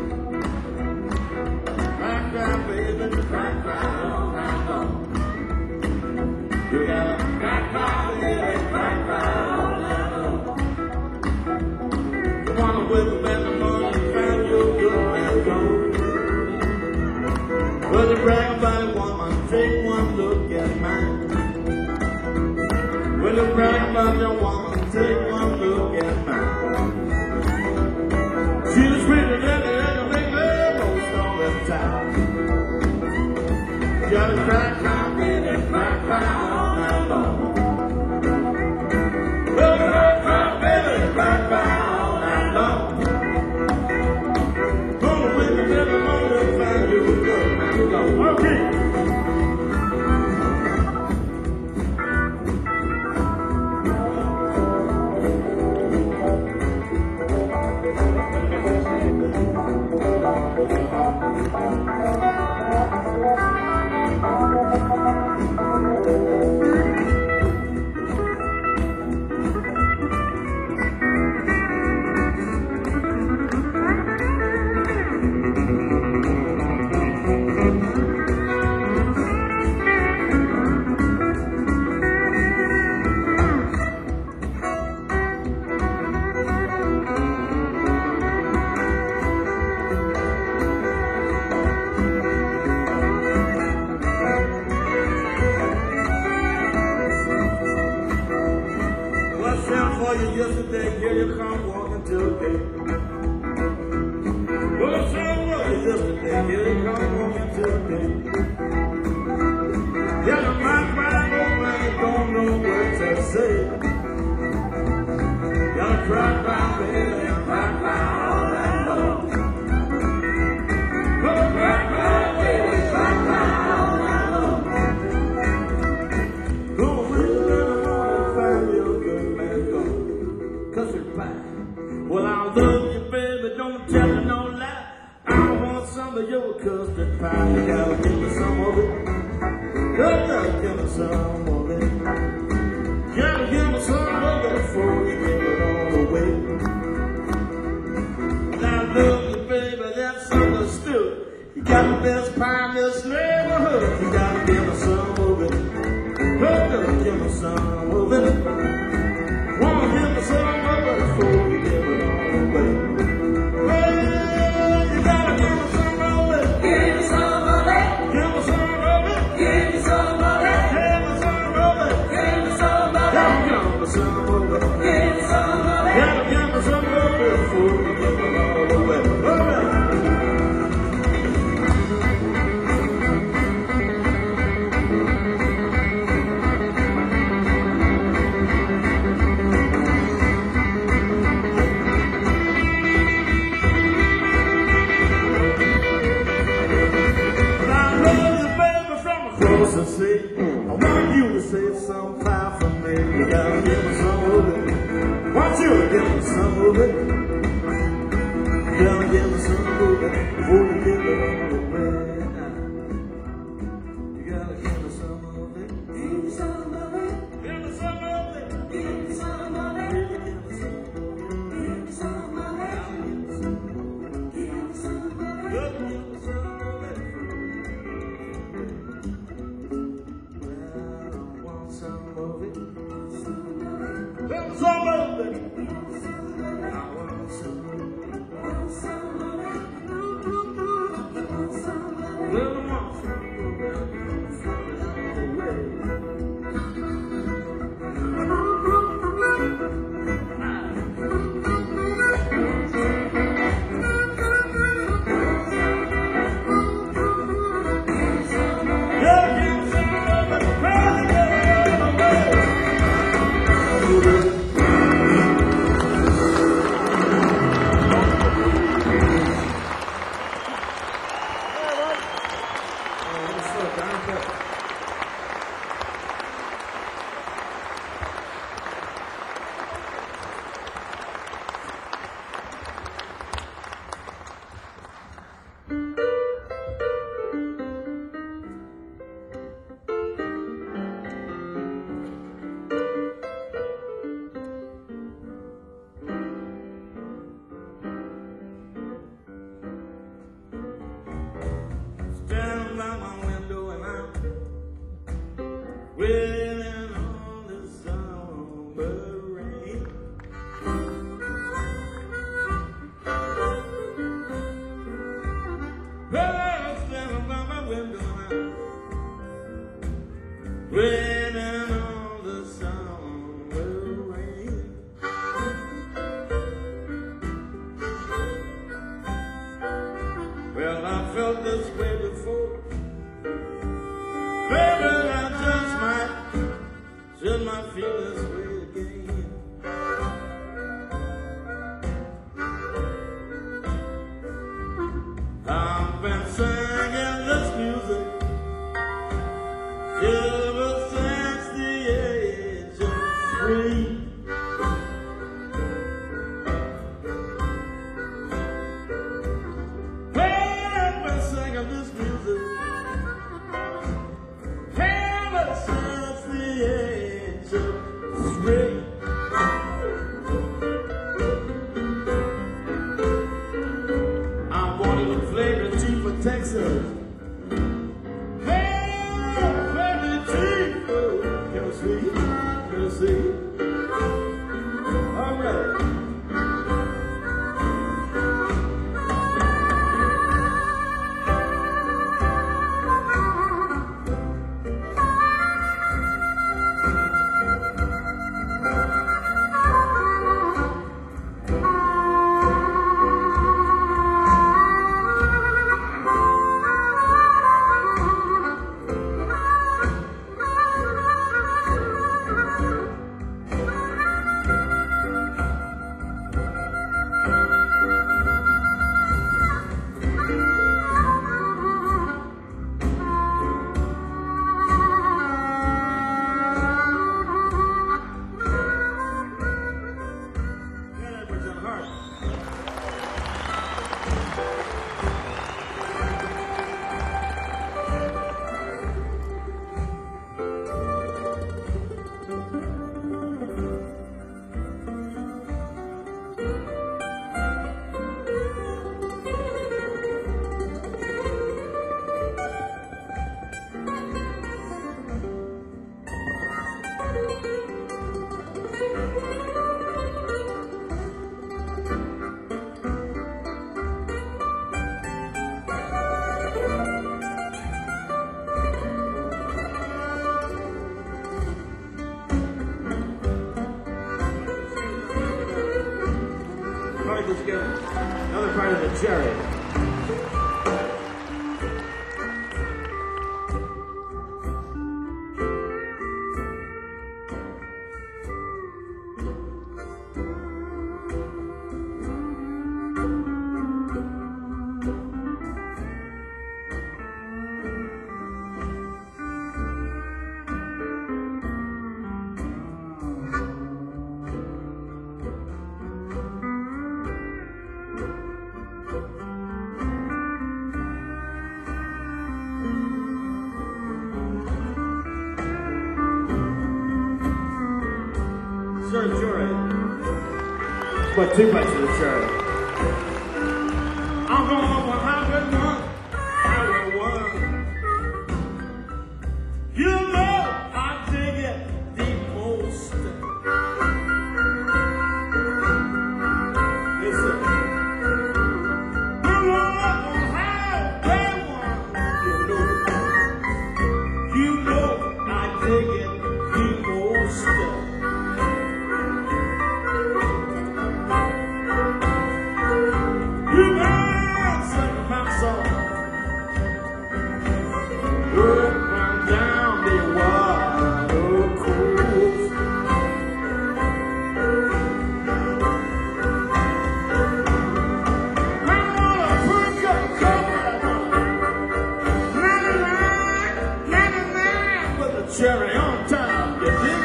Cry, cry, baby, cry, cry, all night long. You gotta cry, cry, baby, cry, cry, all night long. You wanna wake up in the morning, find your good man go. Well, you brag about a woman, take one look at mine. Well, you brag about your woman, take one look at mine. She was sweeter than the other regular most all the time. You gotta cry, cry, baby, cry, cry all night long. Well, cry, cry, baby, cry, cry all night long. Gonna wake up in the morning, find you a good man to go. Okay. for you yesterday, here you come walking today. Well, I said for you yesterday, here you come walking today. Yeah, the mind wide open, don't know what to say. Gotta cry, cry, baby, cry, cry all night long. Gotta cry, cry, baby, cry, cry all night long. Go with the little find your good man gone. Cause it's fine. Well, I love you, baby, don't tell me no lie. I want some of your custard pie. You gotta give me some of it. Gotta give me some of it. Gotta give me some of it before you give it all away. And I love you, baby, that's understood. You got the best pie in this neighborhood. You gotta give me some of it. Gotta give me some of it. Wanna give me some of it before you give it all away. Well, you gotta give me some of it. Give me some of it. Give me some of it. Give me some of it. Give me some of it. Give me some of it. Give me some of it. Give me some of it. Gotta give me some of it before you give it all away. All right. To say, I want you to say some pie for me. You gotta give me some of it. Want you to give me some of it. You gotta give me some of it before you give it all away. You gotta give me some of it. Give me some of it. Give me some of it. Give me some of it. Give me some of it. Give me some of it. Give me some of it. Give me some of it. Some of it. Well, some of it. I want some of it. Little want some of it. Yeah, give some of it. Standing by my window and I'm waiting on the summer rain. Well, I'm standing by my window and I'm waiting on the summer rain. Well, I felt this way before. Baby, I just might, just might feel this way again. I've been singing this music ever since the age of three. I've been singing this music ever since the age of three. I wanted a flavor tea for Texas. Hey, flavor tea for Tennessee, Tennessee. All right. Let's get another part of the cherry. Sure, sure. But two bites of the cherry. I'm going up on Highway one, Highway one. You know I dig it the most. Listen. I'm going up on Highway one. You know, you know I dig it the most. You gotta sing my song. Up and down the water course. I'm gonna drink a cup of ninety-nine, ninety-nine with a cherry on top, you dig?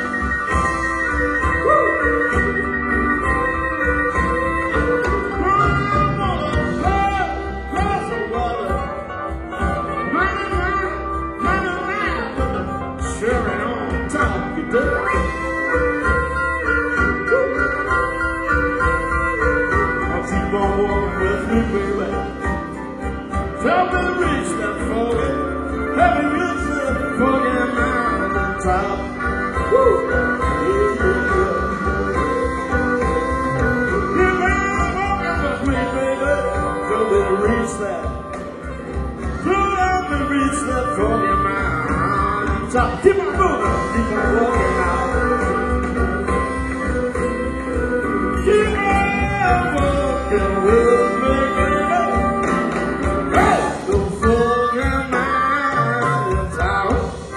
Cherry on top, you dig? I'll keep on walking with me, baby. Tell me to reach that forget. Let me reach that forget mountain top. Woo! Yeah, yeah. Keep on walking with me, baby. Tell me to reach that. Tell me to reach that forget mountain top. Keep on moving, keep on walking out. Keep on walking with me, hey, the fucking mountains out.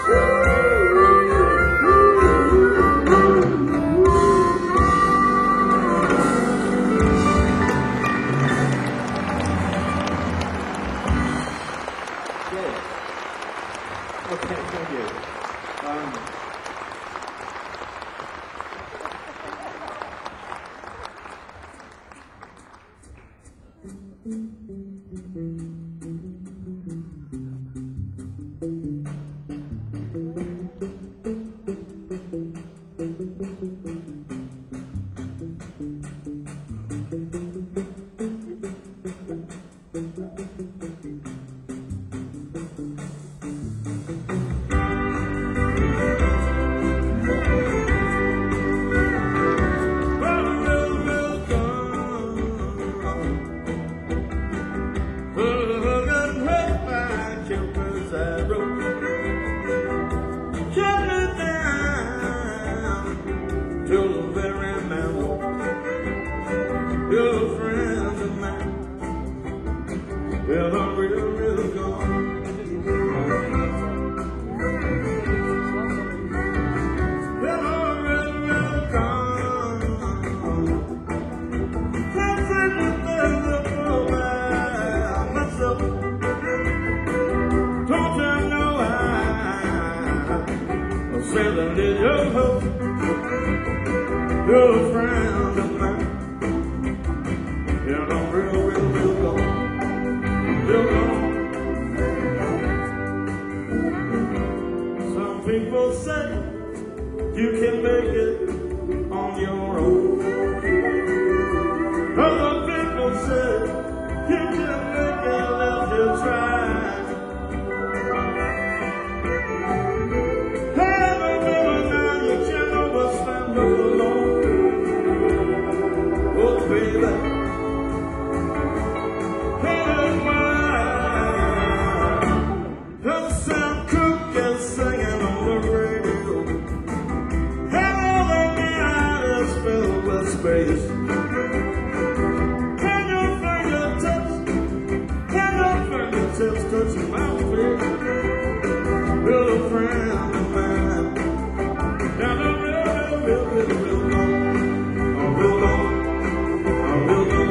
Okay, thank you. Um, You're a friend of mine. Well, I'm real, real gone. Well, I'm real, real gone. That's it, that's the problem. Myself. Don't you know I I'm selling it your hope. You're a friend of mine. Yeah, I'm real, real, real gone. Real gone. Some people say you can make it on your own. Other people say you can make it if you try. Have a woman now you try. space. Can your fingertips, can your fingertips touch my face? Little friend of mine, down the real, real, real, real long, oh, real long, oh, real long.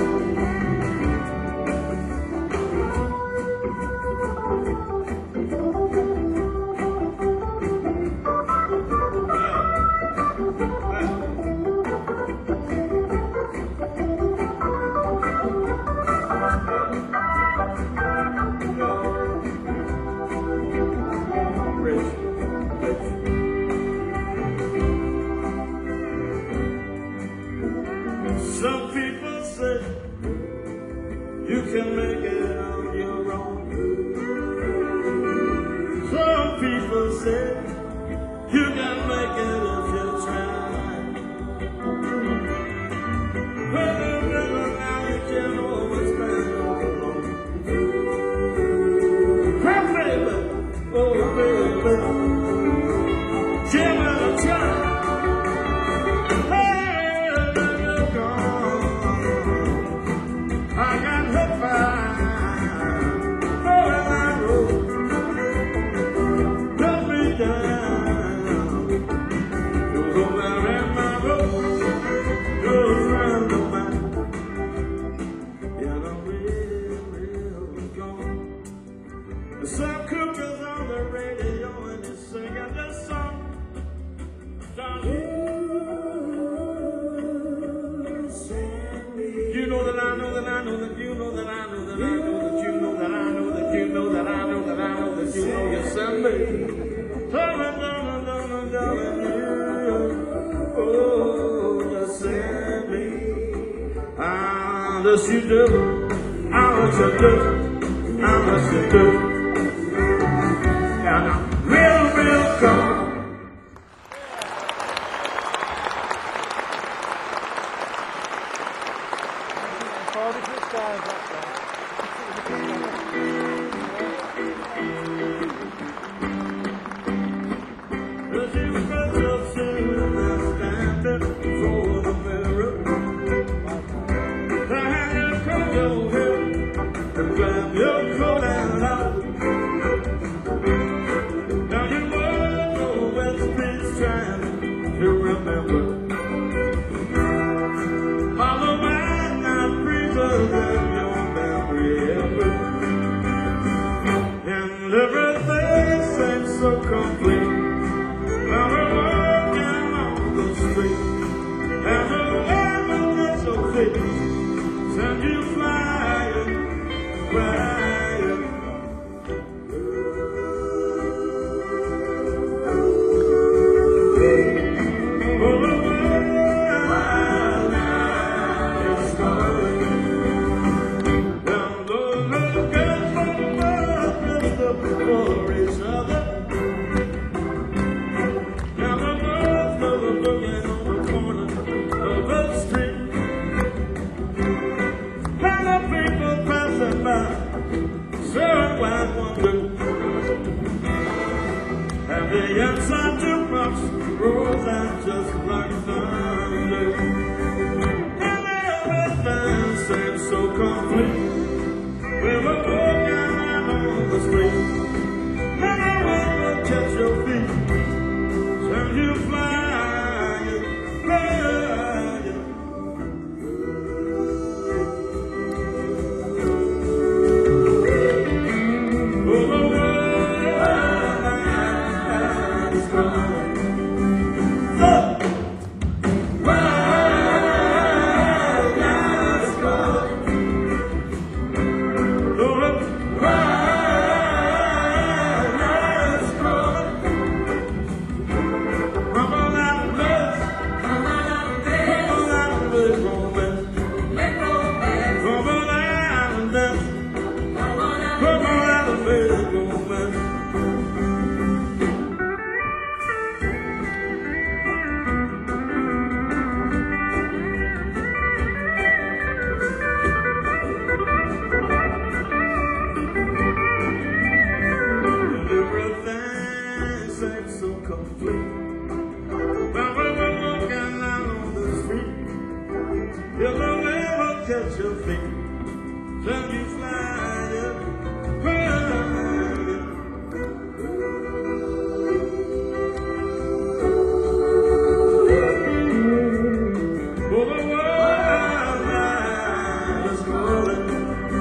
Some people say you can make it on your own. Some people say you can make it if you try. But now you can always find alone. Hey, baby, oh baby, give it a try. I got hooked by falling my road. Cut me down. You're over in my road. You're a friend of mine. And I'm real, real gone. Some cookers on the radio and they're singing this song. Darling, you know that I know that I know that you know that I know that I know that you know that I know that you know that I know that I know that you know you send me. Darling, darling, darling, darling, you, oh, you send me. Ah, this you do, ah, what you do, ah, what you do. Yeah, now, real, real gone. Everything seems so complete. Now we're walking on the street, and the weather gets so thick. Send you flying, flying. Oh, the wild night is calling. Down the lookout for for each other. Now the birds are looking on the corner of the street. And the people passing by, staring wide wonder. And the inside jukebox rolls out just like thunder. And everything seems so complete. We were walking out on the street. Catch your feet, send you flying, flying. Oh, the world is calling. The world is calling. The world. Mama, Then you flying, flying. For the world is calling.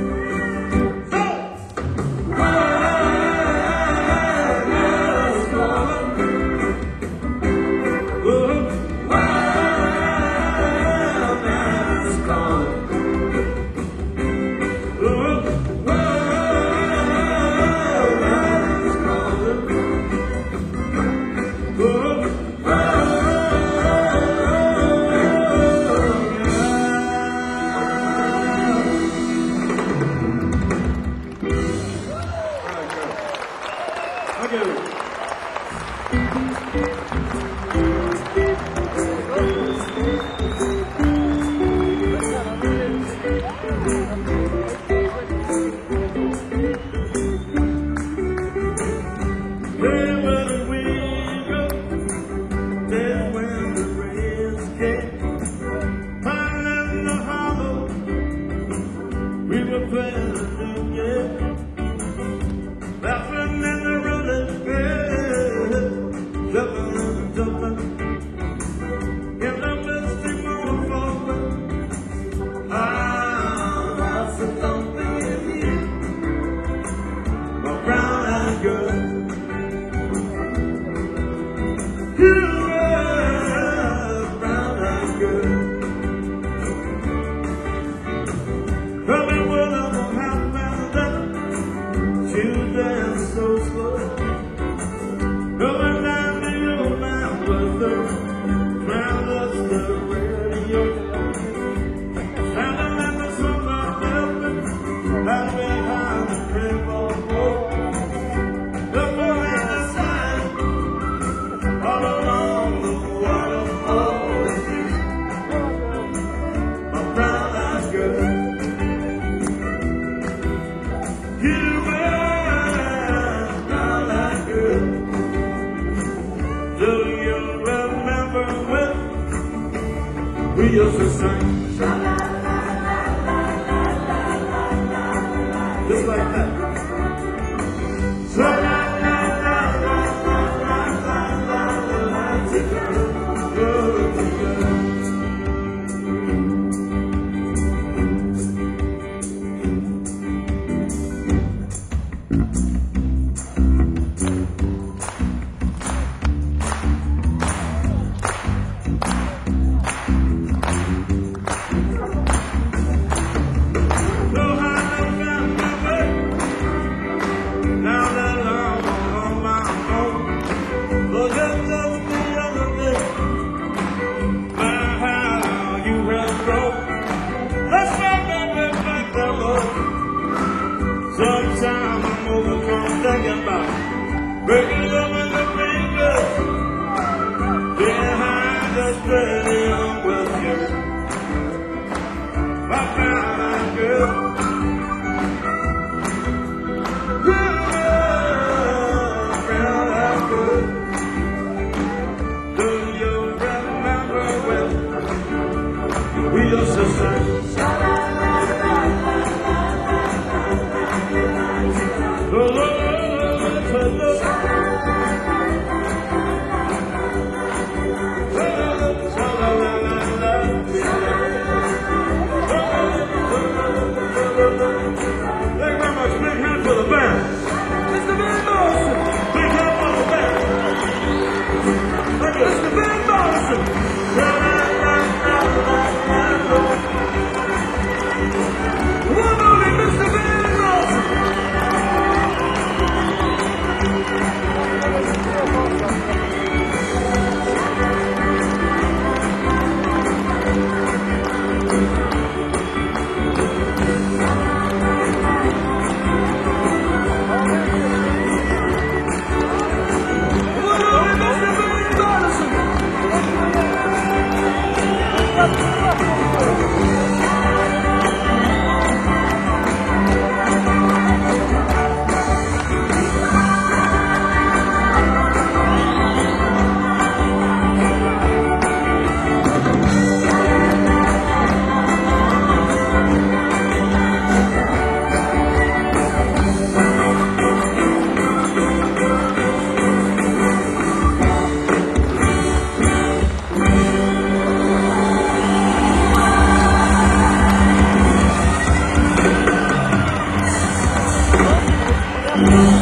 We used to sing just like that. Sometimes I'm overcome thinking about breaking up in the fingers behind the stadium with you. My brown girl, brown girl, do you remember when we used to sing? Mister Ben Morrison. Thank you.